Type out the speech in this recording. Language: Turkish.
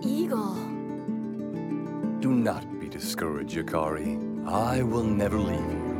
eagle. Do not be discouraged, Yukari. I will never leave you.